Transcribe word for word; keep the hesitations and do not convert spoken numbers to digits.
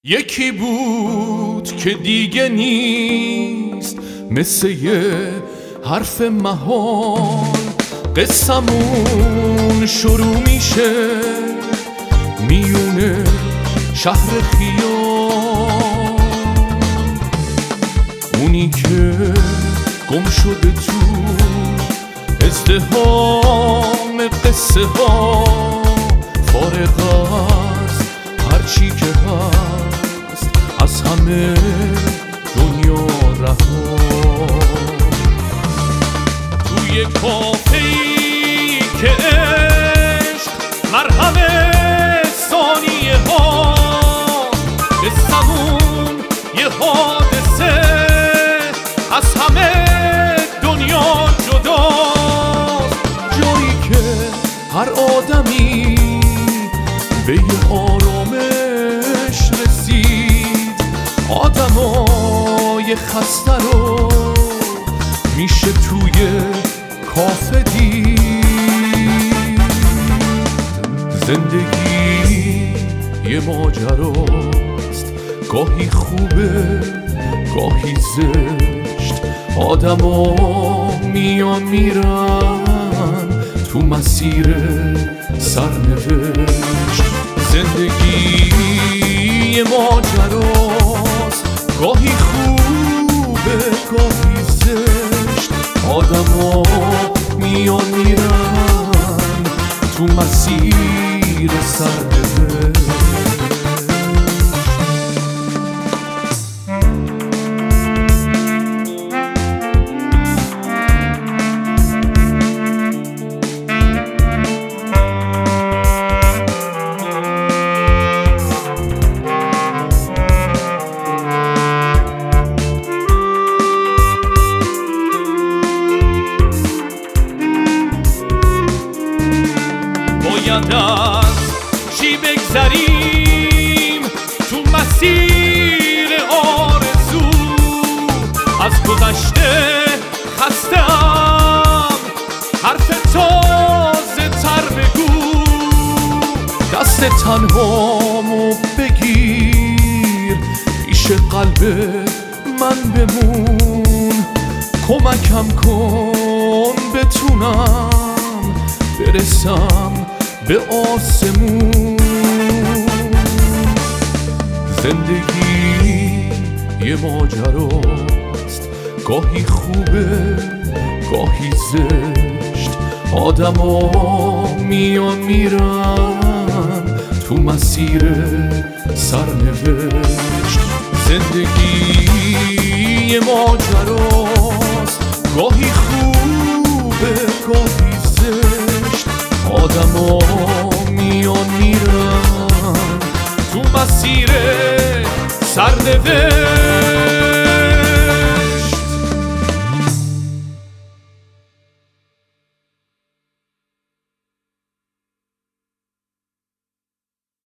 یکی بود که دیگه نیست، مثل یه حرف محال قصمون شروع میشه میونه شهر خیال. اونی که گم شده تو ازدحام قصه ها، فارغ از هرچی که هست از همه دنیا رها. توی کافه‌ای که عشق مرهم ثانیه ها، قصمون یه حادثه از همه دنیا جداست. جایی که هر آدمی به یه آرامش رسید، آدمای خسته رو میشه توی کافه دید. زندگی یه ماجراست، گاهی خوبه گاهی زشت، آدما میان میرن تو مسیر سرنوشت. زندگی یه ماجراست، گاهی خوبه گاهی زشت، آدما میان میرن تو مسیر سرنوشت. باید از چی بگذریم تو مسیر آرزو، از گذشته خسته‌ام حرف تازه تر بگو. دست تنهامو بگیر پیش قلب من بمون، کمکم کن بتونم برسم به آسمون. زندگی یه ماجراست، گاهی خوبه گاهی زشت، آدما میان میرن تو مسیر سرنوشت. زندگی یه ماجراست، گاهی خوبه گاهی زشت، آدما میان میرن تو مسیر سرنوشت.